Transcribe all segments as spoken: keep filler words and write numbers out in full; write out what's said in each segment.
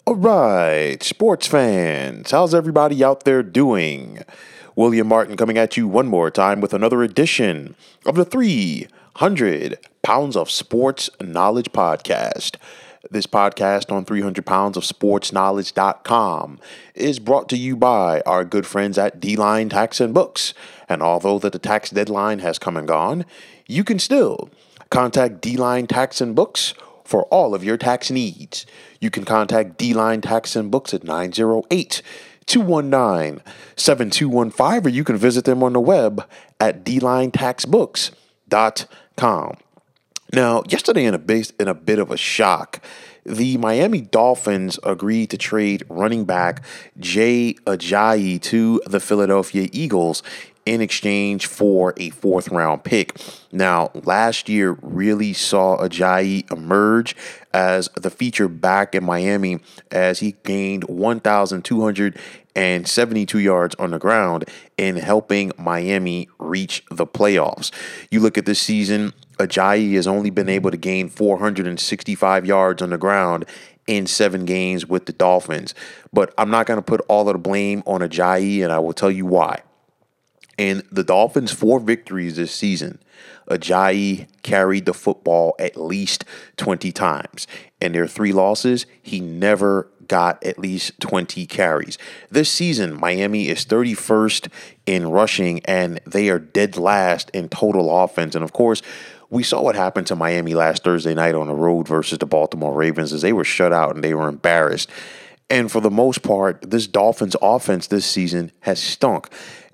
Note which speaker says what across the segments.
Speaker 1: All right, sports fans, how's everybody out there doing? William Martin coming at you one more time with another edition of the three hundred Pounds of Sports Knowledge podcast. This podcast on three hundred pounds of sports knowledge dot com is brought to you by our good friends at D-Line Tax and Books. And although that the tax deadline has come and gone, you can still contact D-Line Tax and Books for all of your tax needs. You can contact D-Line Tax and Books at nine oh eight, two one nine, seven two one five, or you can visit them on the web at d line tax books dot com. Now, yesterday in a base, in a bit of a shock, the Miami Dolphins agreed to trade running back Jay Ajayi to the Philadelphia Eagles in exchange for a fourth round pick. Now, last year really saw Ajayi emerge as the feature back in Miami as he gained one thousand two hundred seventy-two yards on the ground in helping Miami reach the playoffs. You look at this season, Ajayi has only been able to gain four hundred sixty-five yards on the ground in seven games with the Dolphins. But I'm not going to put all of the blame on Ajayi, and I will tell you why. In the Dolphins' four victories this season, Ajayi carried the football at least twenty times. In their three losses, he never got at least twenty carries. This season, Miami is thirty-first in rushing, and they are dead last in total offense. And of course, we saw what happened to Miami last Thursday night on the road versus the Baltimore Ravens as they were shut out and they were embarrassed. And for the most part, this Dolphins offense this season has stunk.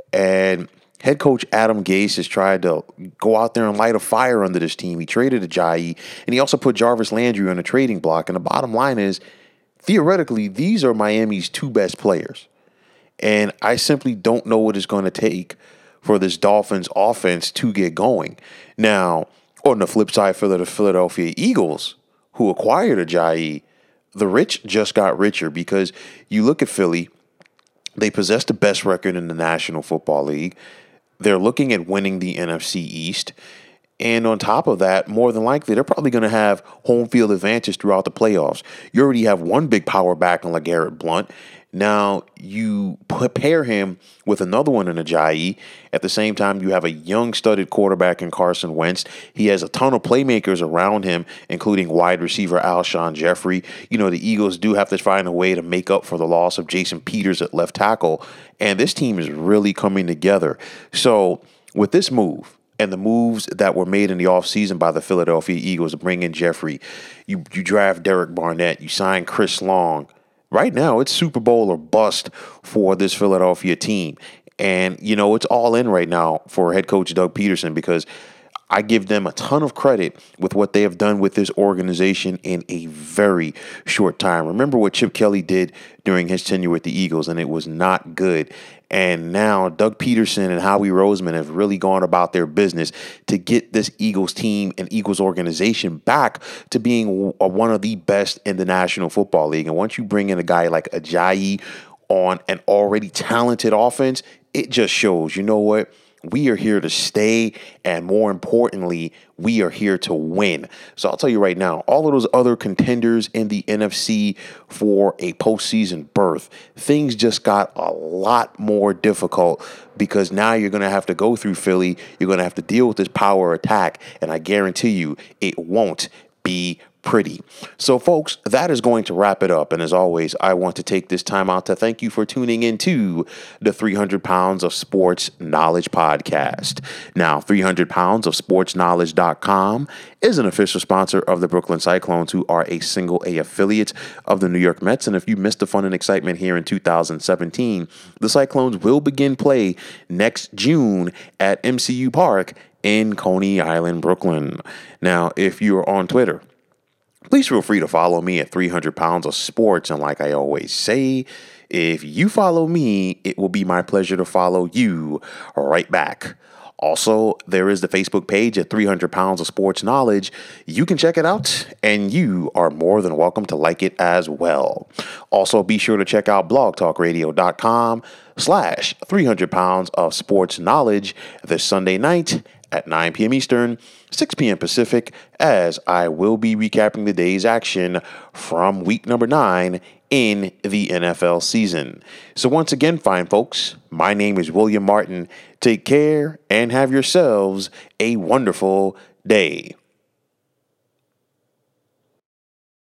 Speaker 1: And head coach Adam Gase has tried to go out there and light a fire under this team. He traded Ajayi, and he also put Jarvis Landry on a trading block. And the bottom line is, theoretically, these are Miami's two best players. And I simply don't know what it's going to take for this Dolphins offense to get going. Now, on the flip side, for the Philadelphia Eagles, who acquired Ajayi, the rich just got richer because you look at Philly, they possess the best record in the National Football League. They're looking at winning the N F C East. And on top of that, more than likely, they're probably going to have home field advantage throughout the playoffs. You already have one big power back in LeGarrette Blount. Now you pair him with another one in Ajayi. At the same time, you have a young studded quarterback in Carson Wentz. He has a ton of playmakers around him, including wide receiver Alshon Jeffrey. You know, the Eagles do have to find a way to make up for the loss of Jason Peters at left tackle. And this team is really coming together. So with this move, and the moves that were made in the offseason by the Philadelphia Eagles to bring in Jeffrey, you you draft Derek Barnett, you sign Chris Long. Right now, it's Super Bowl or bust for this Philadelphia team. And, you know, it's all in right now for head coach Doug Peterson because I give them a ton of credit with what they have done with this organization in a very short time. Remember what Chip Kelly did during his tenure with the Eagles, and it was not good. And now Doug Peterson and Howie Roseman have really gone about their business to get this Eagles team and Eagles organization back to being one of the best in the National Football League. And once you bring in a guy like Ajayi on an already talented offense, it just shows, you know what? We are here to stay, and more importantly, we are here to win. So I'll tell you right now, all of those other contenders in the N F C for a postseason berth, things just got a lot more difficult because now you're going to have to go through Philly. You're going to have to deal with this power attack, and I guarantee you it won't be pretty. So, folks, that is going to wrap it up. And as always, I want to take this time out to thank you for tuning into the three hundred pounds of Sports Knowledge podcast. Now, three hundred pounds of sports knowledge dot com is an official sponsor of the Brooklyn Cyclones, who are a single A affiliate of the New York Mets. And if you missed the fun and excitement here in two thousand seventeen, the Cyclones will begin play next June at M C U Park in Coney Island, Brooklyn. Now, if you're on Twitter, please feel free to follow me at three hundred pounds of sports. And like I always say, if you follow me, it will be my pleasure to follow you right back. Also, there is the Facebook page at three hundred pounds of sports knowledge. You can check it out, and you are more than welcome to like it as well. Also, be sure to check out blogtalkradio.com slash 300 pounds of sports knowledge this Sunday night at nine p.m. Eastern, six p.m. Pacific, as I will be recapping the day's action from week number nine in the N F L season. So once again, fine folks, my name is William Martin. Take care and have yourselves a wonderful day.